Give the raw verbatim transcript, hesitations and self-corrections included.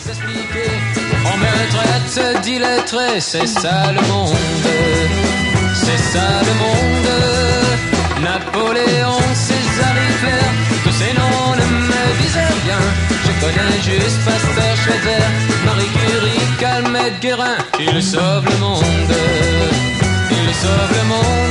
s'expliquer. On me traite d'illettré, c'est ça le monde. C'est ça le monde. Napoléon, César, Hitler, tous ces noms ne me disaient rien. Je connais juste Pasteur, Schweitzer, Marie Curie, Calmette, Guérin. Ils sauvent le monde. Ils sauvent le monde.